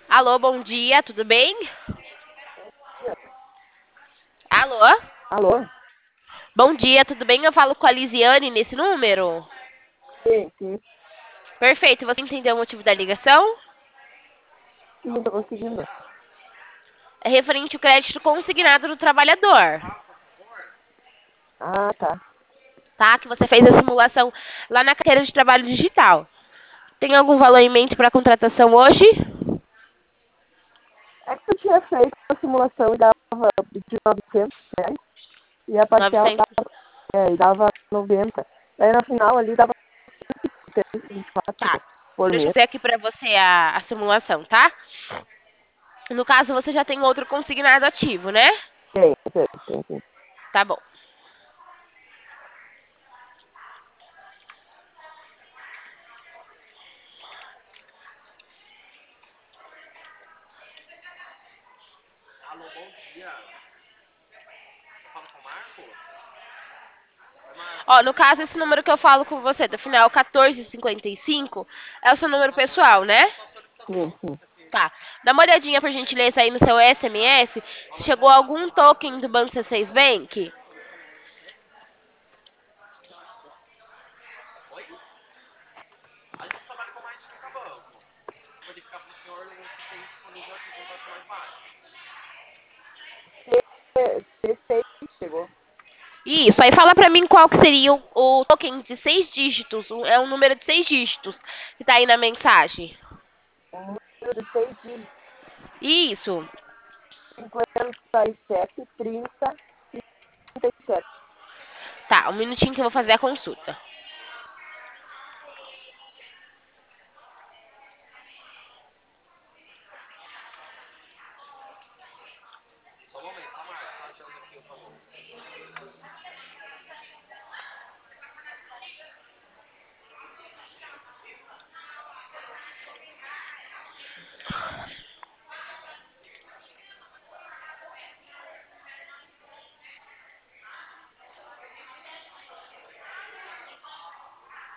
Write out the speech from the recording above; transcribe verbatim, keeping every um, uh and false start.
Alô, bom dia, tudo bem? Alô? Alô? Bom dia, tudo bem? Eu falo com a Lisiane nesse número? Sim, sim, Perfeito, você entendeu o motivo da ligação? sim, tô conseguindo. É referente ao crédito consignado do trabalhador, Ah, tá. tá? Que você fez a simulação lá na carteira de trabalho digital. Tem algum valor em mente para a contratação hoje? É que eu tinha feito a simulação e dava de novecentos reais e a parcial novecentos. dava, é, e dava noventa. Aí na final ali dava vinte e quatro Tá. por Deixa eu mês. ver aqui para você a, a simulação, tá? No caso, você já tem outro consignado ativo, né? Tem, tem, tem, tem. Tá bom. Ó, no caso, esse número que eu falo com você, do final quatorze cinquenta e cinco, é o seu número pessoal, né? Sim, sim. Tá. Dá uma olhadinha, por gentileza, aí no seu S M S, se chegou algum token do Banco C seis Bank. C seis chegou. Isso, aí fala pra mim qual que seria o, o token de seis dígitos, um- é um número de seis dígitos que tá aí na mensagem. Um número de seis dígitos. Isso. cinquenta e sete, trinta e trinta e sete. Tá, um minutinho que eu vou fazer a consulta.